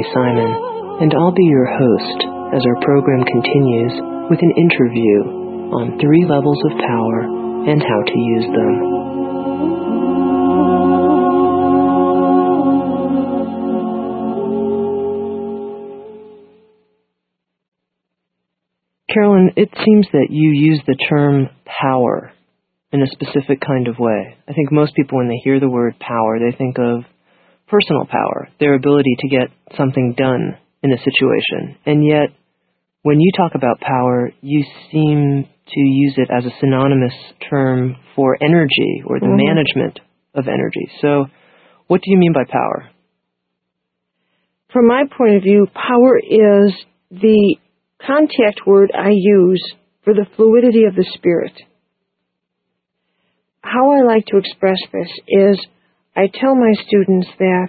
Simon, and I'll be your host as our program continues with an interview on 3 levels of power and how to use them. Carolyn, it seems that you use the term power in a specific kind of way. I think most people, when they hear the word power, they think of personal power, their ability to get something done in a situation. And yet, when you talk about power, you seem to use it as a synonymous term for energy or the management of energy. So, what do you mean by power? From my point of view, power is the contact word I use for the fluidity of the spirit. How I like to express this is I tell my students that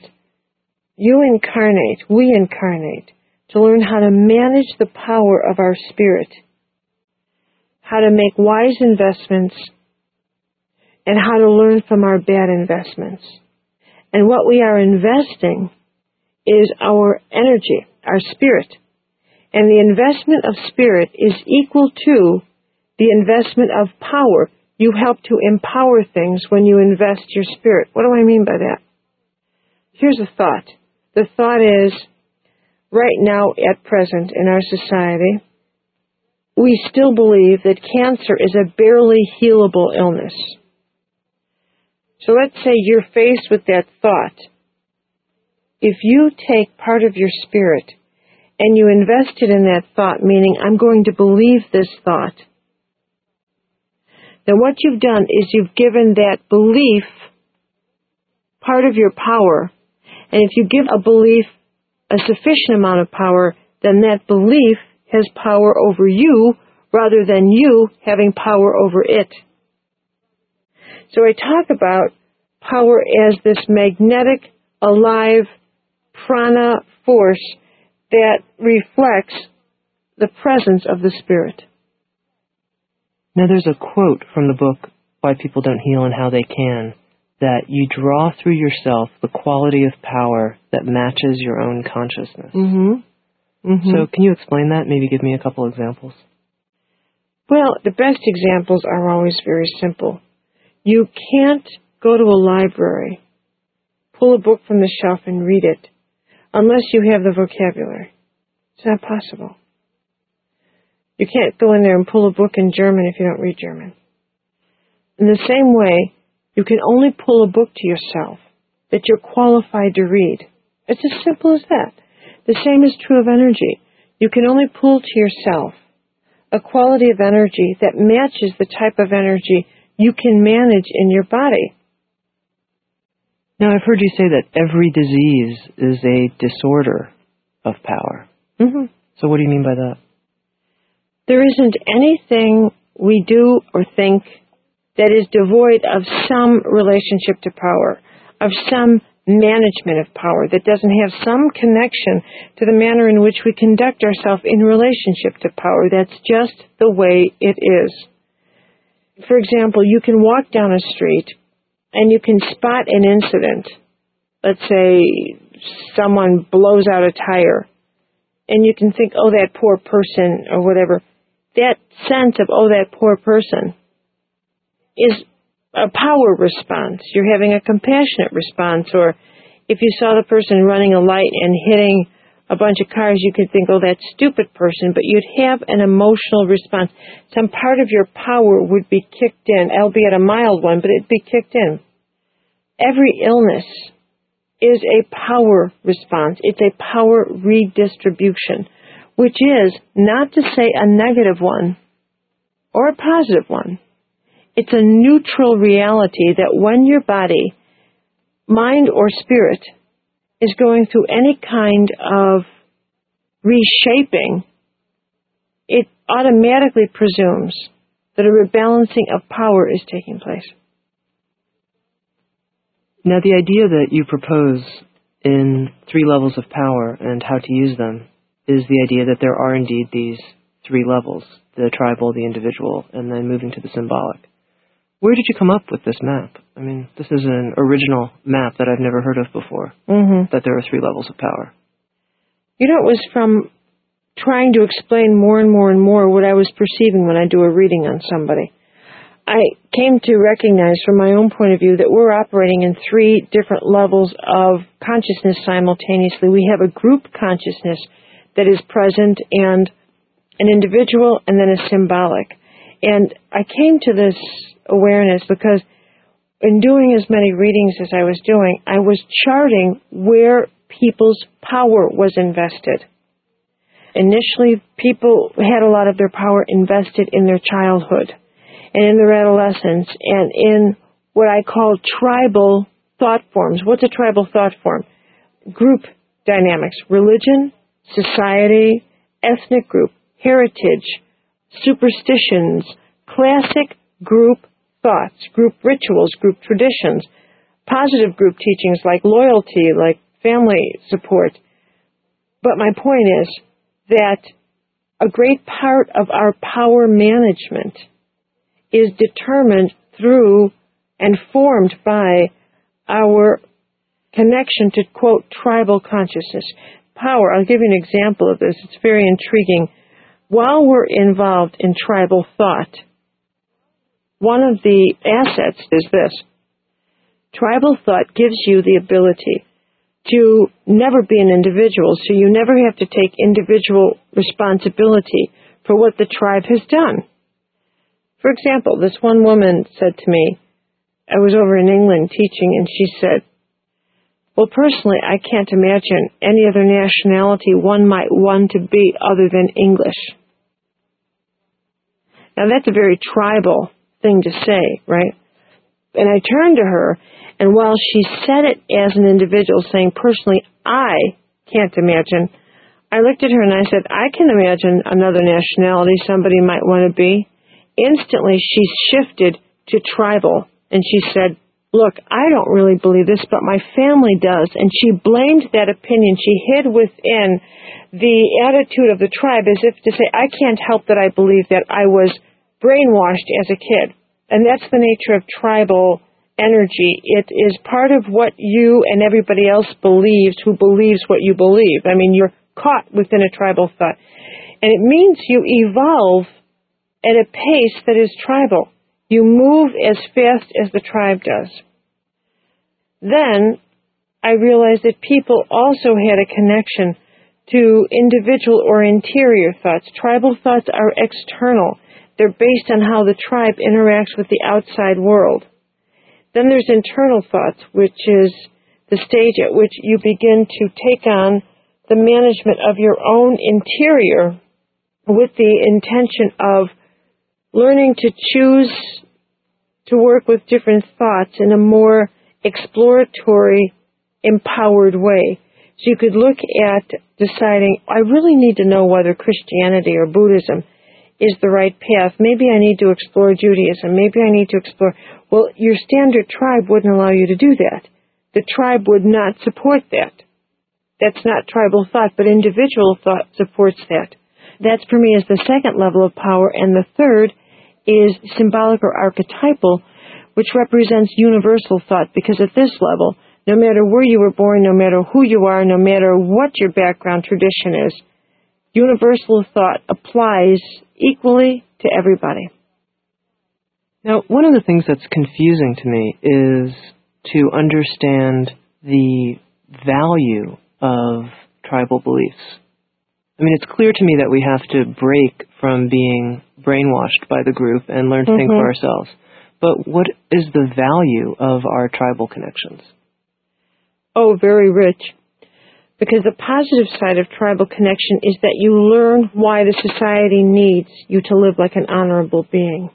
we incarnate, to learn how to manage the power of our spirit, how to make wise investments, and how to learn from our bad investments. And what we are investing is our energy, our spirit. And the investment of spirit is equal to the investment of power. You help to empower things when you invest your spirit. What do I mean by that? Here's a thought. The thought is, right now, at present, in our society, we still believe that cancer is a barely healable illness. So let's say you're faced with that thought. If you take part of your spirit and you invest it in that thought, meaning I'm going to believe this thought, then what you've done is you've given that belief part of your power. And if you give a belief a sufficient amount of power, then that belief has power over you rather than you having power over it. So I talk about power as this magnetic, alive, prana force that reflects the presence of the spirit. Now, there's a quote from the book, Why People Don't Heal and How They Can, that you draw through yourself the quality of power that matches your own consciousness. So can you explain that? Maybe give me a couple examples. Well, the best examples are always very simple. You can't go to a library, pull a book from the shelf and read it, unless you have the vocabulary. It's not possible. You can't go in there and pull a book in German if you don't read German. In the same way, you can only pull a book to yourself that you're qualified to read. It's as simple as that. The same is true of energy. You can only pull to yourself a quality of energy that matches the type of energy you can manage in your body. Now, I've heard you say that every disease is a disorder of power. So what do you mean by that? There isn't anything we do or think that is devoid of some relationship to power, of some management of power, that doesn't have some connection to the manner in which we conduct ourselves in relationship to power. That's just the way it is. For example, you can walk down a street and you can spot an incident. Let's say someone blows out a tire, and you can think, oh, that poor person, or whatever. That sense of, oh, that poor person, is a power response. You're having a compassionate response. Or if you saw the person running a light and hitting a bunch of cars, you could think, oh, that stupid person, but you'd have an emotional response. Some part of your power would be kicked in, albeit a mild one, but it'd be kicked in. Every illness is a power response. It's a power redistribution, which is not to say a negative one or a positive one. It's a neutral reality that when your body, mind or spirit, is going through any kind of reshaping, it automatically presumes that a rebalancing of power is taking place. Now, the idea that you propose in 3 levels of power and how to use them is the idea that there are indeed these 3 levels, the tribal, the individual, and then moving to the symbolic. Where did you come up with this map? I mean, this is an original map that I've never heard of before, that there are 3 levels of power. It was from trying to explain more and more and more what I was perceiving when I do a reading on somebody. I came to recognize from my own point of view that we're operating in 3 different levels of consciousness simultaneously. We have a group consciousness that is present, and an individual, and then a symbolic. And I came to this awareness because in doing as many readings as I was doing, I was charting where people's power was invested. Initially, people had a lot of their power invested in their childhood and in their adolescence and in what I call tribal thought forms. What's a tribal thought form? Group dynamics, religion, society, ethnic group, heritage, superstitions, classic group thoughts, group rituals, group traditions, positive group teachings like loyalty, like family support. But my point is that a great part of our power management is determined through and formed by our connection to, quote, tribal consciousness. Power, I'll give you an example of this. It's very intriguing. While we're involved in tribal thought, one of the assets is this. Tribal thought gives you the ability to never be an individual, so you never have to take individual responsibility for what the tribe has done. For example, this one woman said to me, I was over in England teaching, and she said, well, personally, I can't imagine any other nationality one might want to be other than English. Now, that's a very tribal thing to say, right? And I turned to her, and while she said it as an individual, saying, personally, I can't imagine, I looked at her and I said, I can imagine another nationality somebody might want to be. Instantly, she shifted to tribal, and she said, look, I don't really believe this, but my family does. And she blamed that opinion. She hid within the attitude of the tribe as if to say, I can't help that I believe that I was brainwashed as a kid. And that's the nature of tribal energy. It is part of what you and everybody else believes who believes what you believe. I mean, you're caught within a tribal thought. And it means you evolve at a pace that is tribal. You move as fast as the tribe does. Then I realized that people also had a connection to individual or interior thoughts. Tribal thoughts are external. They're based on how the tribe interacts with the outside world. Then there's internal thoughts, which is the stage at which you begin to take on the management of your own interior with the intention of learning to choose to work with different thoughts in a more exploratory, empowered way. So you could look at deciding, I really need to know whether Christianity or Buddhism is the right path. Maybe I need to explore Judaism. Maybe I need to explore... Well, your standard tribe wouldn't allow you to do that. The tribe would not support that. That's not tribal thought, but individual thought supports that. That, for me, is the second level of power. And the third is symbolic or archetypal, which represents universal thought, because at this level, no matter where you were born, no matter who you are, no matter what your background tradition is, universal thought applies equally to everybody. Now, one of the things that's confusing to me is to understand the value of tribal beliefs. I mean, it's clear to me that we have to break from being brainwashed by the group and learn to think for ourselves. But what is the value of our tribal connections? Oh, very rich. Because the positive side of tribal connection is that you learn why the society needs you to live like an honorable being.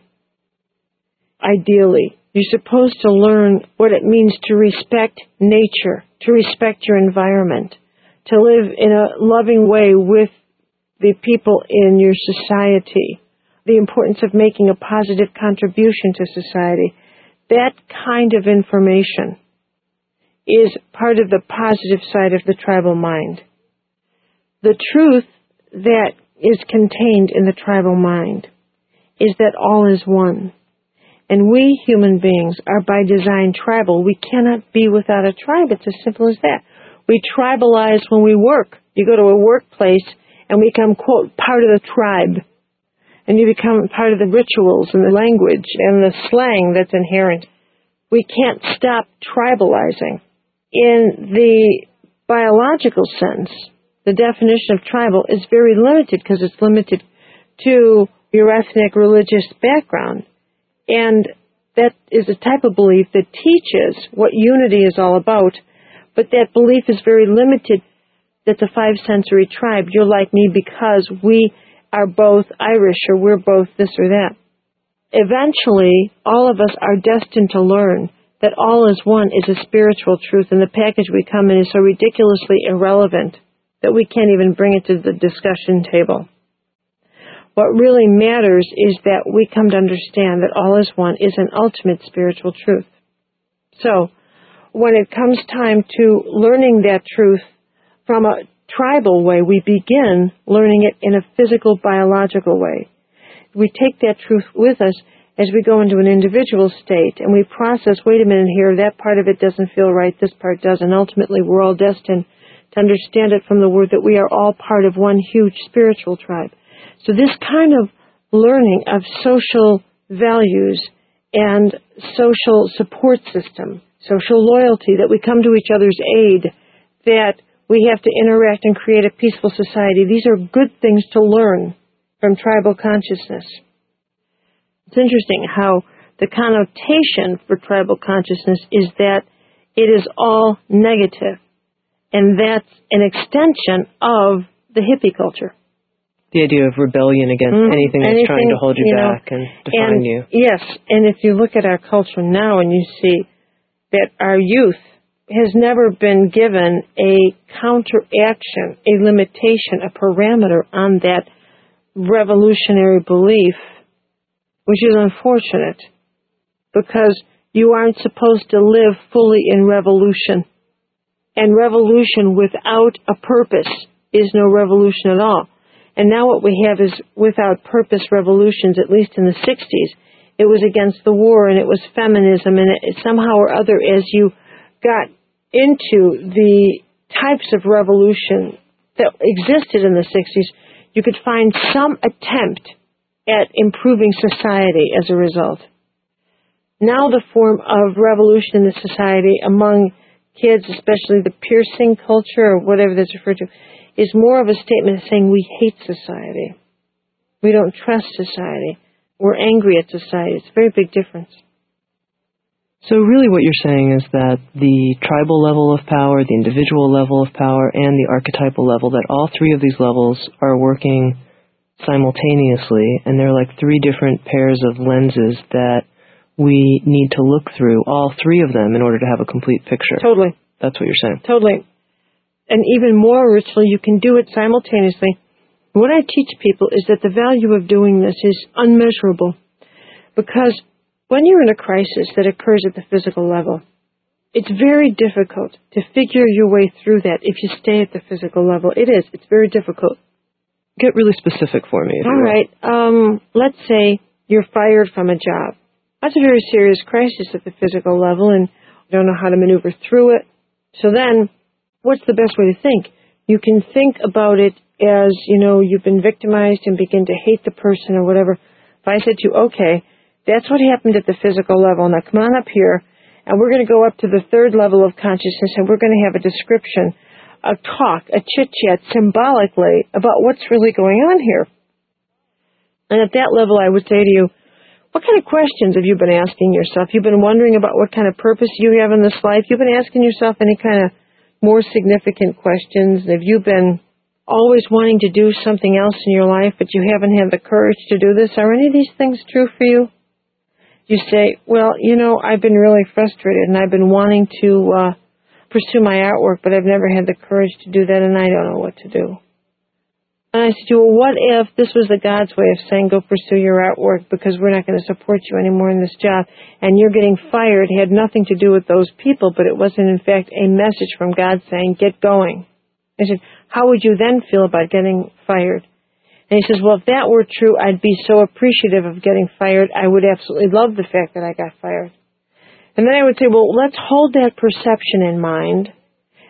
Ideally, you're supposed to learn what it means to respect nature, to respect your environment, to live in a loving way with the people in your society, the importance of making a positive contribution to society. That kind of information is part of the positive side of the tribal mind. The truth that is contained in the tribal mind is that all is one. And we human beings are by design tribal. We cannot be without a tribe. It's as simple as that. We tribalize when we work. You go to a workplace and become, quote, part of the tribe. And you become part of the rituals and the language and the slang that's inherent. We can't stop tribalizing. In the biological sense, the definition of tribal is very limited because it's limited to your ethnic religious background. And that is a type of belief that teaches what unity is all about, but that belief is very limited. That the five sensory tribe, you're like me because we are both Irish or we're both this or that. Eventually, all of us are destined to learn that all is one is a spiritual truth, and the package we come in is so ridiculously irrelevant that we can't even bring it to the discussion table. What really matters is that we come to understand that all is one is an ultimate spiritual truth. So, when it comes time to learning that truth from a tribal way, we begin learning it in a physical, biological way. We take that truth with us as we go into an individual state, and we process, wait a minute here, that part of it doesn't feel right, this part does, and ultimately we're all destined to understand it from the word that we are all part of one huge spiritual tribe. So this kind of learning of social values and social support system, social loyalty, that we come to each other's aid, that we have to interact and create a peaceful society, these are good things to learn from tribal consciousness. It's interesting how the connotation for tribal consciousness is that it is all negative, and that's an extension of the hippie culture. The idea of rebellion against anything that's trying to hold you back and define you. Yes, and if you look at our culture now and you see that our youth has never been given a counteraction, a limitation, a parameter on that revolutionary belief, which is unfortunate, because you aren't supposed to live fully in revolution. And revolution without a purpose is no revolution at all. And now what we have is without purpose revolutions, at least in the 60s. It was against the war, and it was feminism, and it somehow or other, as you got into the types of revolution that existed in the 60s, you could find some attempt at improving society as a result. Now the form of revolution in the society among kids, especially the piercing culture or whatever that's referred to, is more of a statement saying we hate society. We don't trust society. We're angry at society. It's a very big difference. So really what you're saying is that the tribal level of power, the individual level of power, and the archetypal level, that all three of these levels are working simultaneously, and they're like three different pairs of lenses that we need to look through, all three of them, in order to have a complete picture. Totally. That's what you're saying. Totally. And even more richly, you can do it simultaneously. What I teach people is that the value of doing this is unmeasurable, because when you're in a crisis that occurs at the physical level, it's very difficult to figure your way through that if you stay at the physical level. It is. It's very difficult. Get really specific for me. All right. Let's say you're fired from a job. That's a very serious crisis at the physical level, and you don't know how to maneuver through it. So then, what's the best way to think? You can think about it as, you've been victimized and begin to hate the person or whatever. If I said to you, okay, that's what happened at the physical level. Now come on up here, and we're going to go up to the third level of consciousness, and we're going to have a description, a talk, a chit-chat symbolically about what's really going on here. And at that level, I would say to you, what kind of questions have you been asking yourself? You've been wondering about what kind of purpose you have in this life? You've been asking yourself any kind of more significant questions? Have you been always wanting to do something else in your life, but you haven't had the courage to do this? Are any of these things true for you? You say, well, I've been really frustrated, and I've been wanting to pursue my artwork, but I've never had the courage to do that, and I don't know what to do. And I said, well, what if this was the God's way of saying, go pursue your artwork because we're not going to support you anymore in this job, and you're getting fired, had nothing to do with those people, but it wasn't, in fact, a message from God saying, get going. I said, how would you then feel about getting fired? And he says, well, if that were true, I'd be so appreciative of getting fired. I would absolutely love the fact that I got fired. And then I would say, well, let's hold that perception in mind,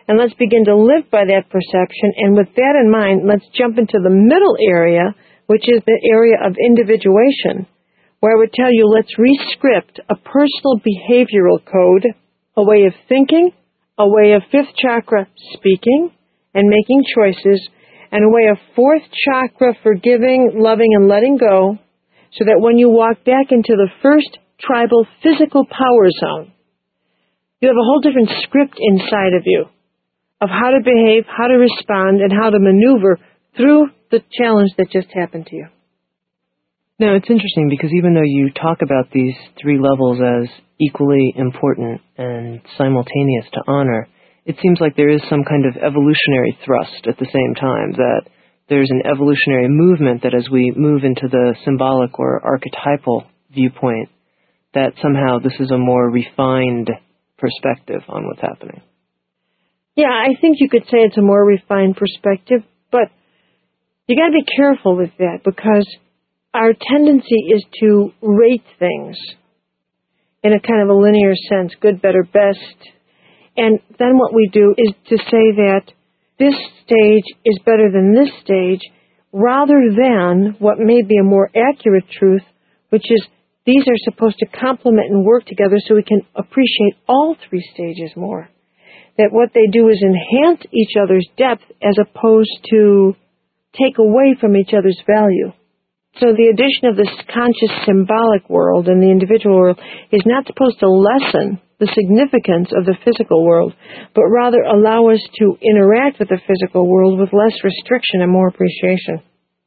And let's begin to live by that perception. And with that in mind, let's jump into the middle area, which is the area of individuation, where I would tell you, let's rescript a personal behavioral code, a way of thinking, a way of fifth chakra speaking and making choices, and a way of fourth chakra forgiving, loving, and letting go, so that when you walk back into the first tribal physical power zone, you have a whole different script inside of you of how to behave, how to respond, and how to maneuver through the challenge that just happened to you. Now, it's interesting because even though you talk about these three levels as equally important and simultaneous to honor, it seems like there is some kind of evolutionary thrust at the same time, that there's an evolutionary movement that as we move into the symbolic or archetypal viewpoint, that somehow this is a more refined perspective on what's happening. Yeah, I think you could say it's a more refined perspective, but you got to be careful with that because our tendency is to rate things in a kind of a linear sense, good, better, best. And then what we do is to say that this stage is better than this stage, rather than what may be a more accurate truth, which is these are supposed to complement and work together so we can appreciate all three stages more. That what they do is enhance each other's depth as opposed to take away from each other's value. So the addition of this conscious symbolic world and the individual world is not supposed to lessen the significance of the physical world, but rather allow us to interact with the physical world with less restriction and more appreciation.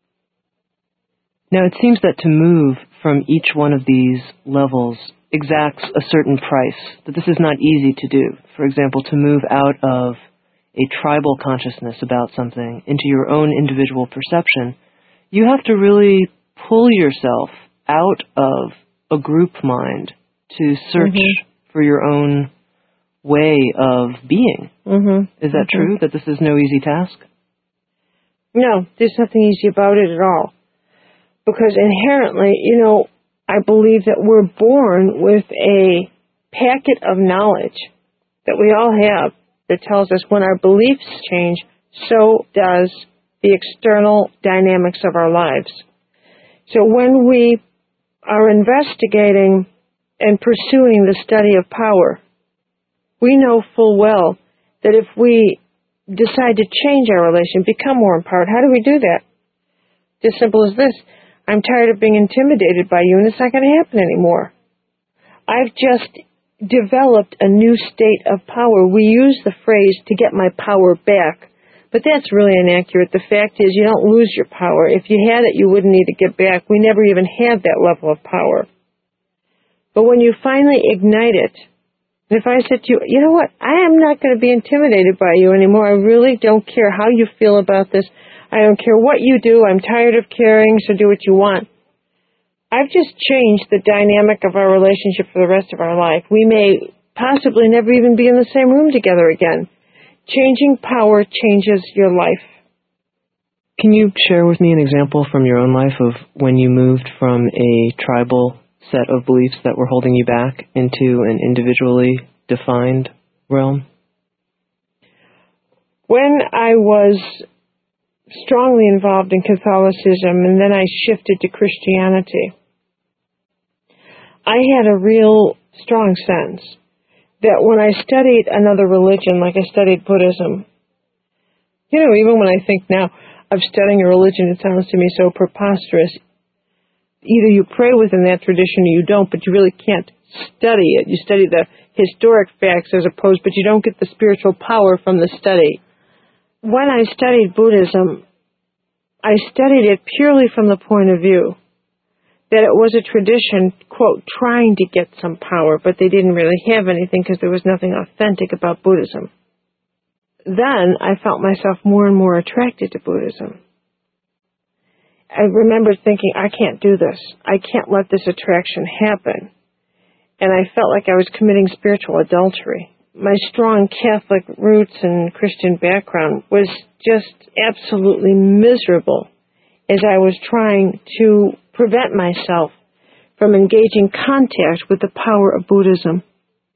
Now, it seems that to move from each one of these levels exacts a certain price, that this is not easy to do. For example, to move out of a tribal consciousness about something into your own individual perception, you have to really pull yourself out of a group mind to search for your own way of being. Is that true, that this is no easy task? No, there's nothing easy about it at all. Because inherently, I believe that we're born with a packet of knowledge that we all have that tells us when our beliefs change, so does the external dynamics of our lives. So when we are investigating and pursuing the study of power, we know full well that if we decide to change our relation, become more empowered, how do we do that? It's as simple as this. I'm tired of being intimidated by you, and it's not going to happen anymore. I've just developed a new state of power. We use the phrase to get my power back, but that's really inaccurate. The fact is you don't lose your power. If you had it, you wouldn't need to get back. We never even had that level of power. But when you finally ignite it, if I said to you, you know what, I am not going to be intimidated by you anymore. I really don't care how you feel about this. I don't care what you do. I'm tired of caring, so do what you want. I've just changed the dynamic of our relationship for the rest of our life. We may possibly never even be in the same room together again. Changing power changes your life. Can you share with me an example from your own life of when you moved from a tribal set of beliefs that were holding you back into an individually defined realm? When I was strongly involved in Catholicism and then I shifted to Christianity, I had a real strong sense that when I studied another religion, like I studied Buddhism, even when I think now of studying a religion, it sounds to me so preposterous. Either you pray within that tradition or you don't, but you really can't study it. You study the historic facts but you don't get the spiritual power from the study. When I studied Buddhism, I studied it purely from the point of view that it was a tradition, quote, trying to get some power, but they didn't really have anything because there was nothing authentic about Buddhism. Then I felt myself more and more attracted to Buddhism. I remember thinking, I can't do this. I can't let this attraction happen. And I felt like I was committing spiritual adultery. My strong Catholic roots and Christian background was just absolutely miserable as I was trying to prevent myself from engaging contact with the power of Buddhism.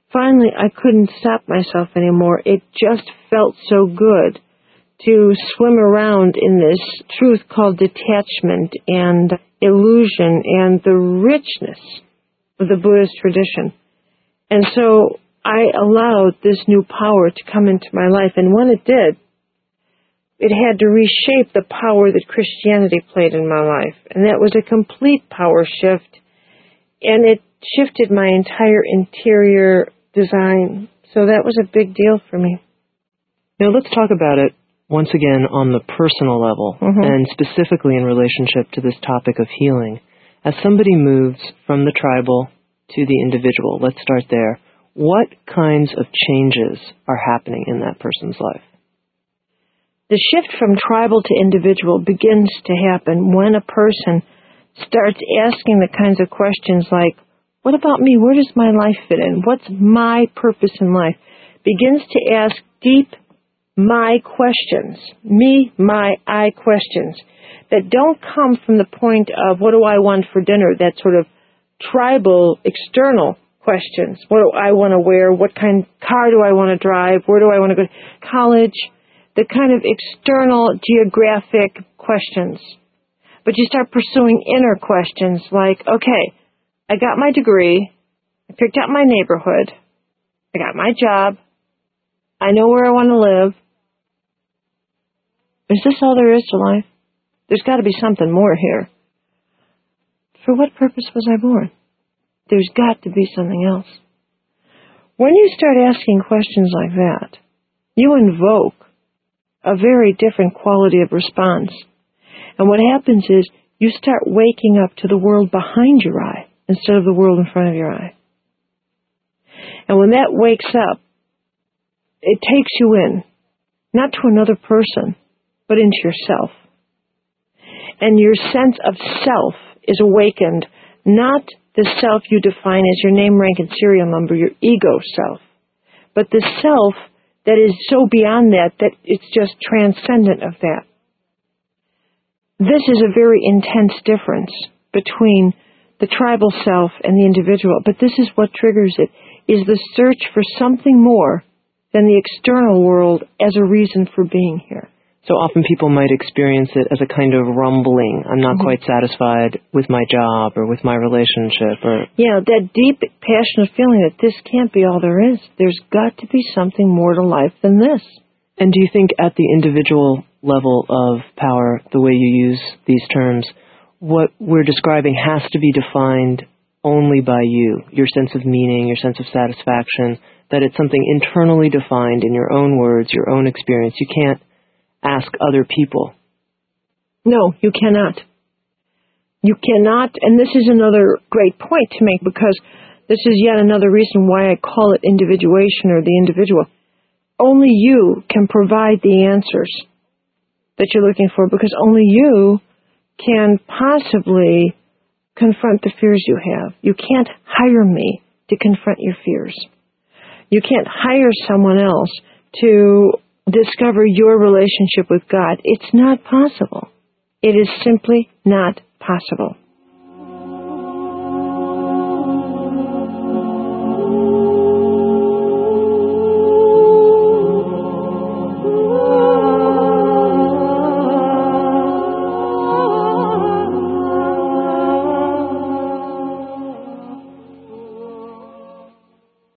finally I couldn't stop myself anymore. It just felt so good to swim around in this truth called detachment and illusion and the richness of the Buddhist tradition. And so I allowed this new power to come into my life. And when it did, it had to reshape the power that Christianity played in my life. And that was a complete power shift. And it shifted my entire interior design. So that was a big deal for me. Now let's talk about it once again on the personal level, and specifically in relationship to this topic of healing. As somebody moves from the tribal to the individual, let's start there. What kinds of changes are happening in that person's life? The shift from tribal to individual begins to happen when a person starts asking the kinds of questions like, what about me? Where does my life fit in? What's my purpose in life? Begins to ask deep my questions, me, my, I questions that don't come from the point of what do I want for dinner, that sort of tribal external questions. What do I want to wear? What kind of car do I want to drive? Where do I want to go to college? The kind of external geographic questions. But you start pursuing inner questions like, okay, I got my degree, I picked out my neighborhood, I got my job, I know where I want to live. Is this all there is to life? There's got to be something more here. For what purpose was I born? There's got to be something else. When you start asking questions like that, you invoke a very different quality of response. And what happens is you start waking up to the world behind your eye instead of the world in front of your eye. And when that wakes up, it takes you in, not to another person, but into yourself. And your sense of self is awakened, not the self you define as your name, rank, and serial number, your ego self, but the self that is so beyond that it's just transcendent of that. This is a very intense difference between the tribal self and the individual, but this is what triggers it, is the search for something more than the external world as a reason for being here. So often people might experience it as a kind of rumbling. I'm not quite satisfied with my job or with my relationship. Yeah, that deep, passionate feeling that this can't be all there is. There's got to be something more to life than this. And do you think at the individual level of power, the way you use these terms, what we're describing has to be defined only by you, your sense of meaning, your sense of satisfaction, that it's something internally defined in your own words, your own experience. You can't ask other people. No, you cannot. You cannot, and this is another great point to make because this is yet another reason why I call it individuation or the individual. Only you can provide the answers that you're looking for because only you can possibly confront the fears you have. You can't hire me to confront your fears. You can't hire someone else to discover your relationship with God. It's not possible. It is simply not possible.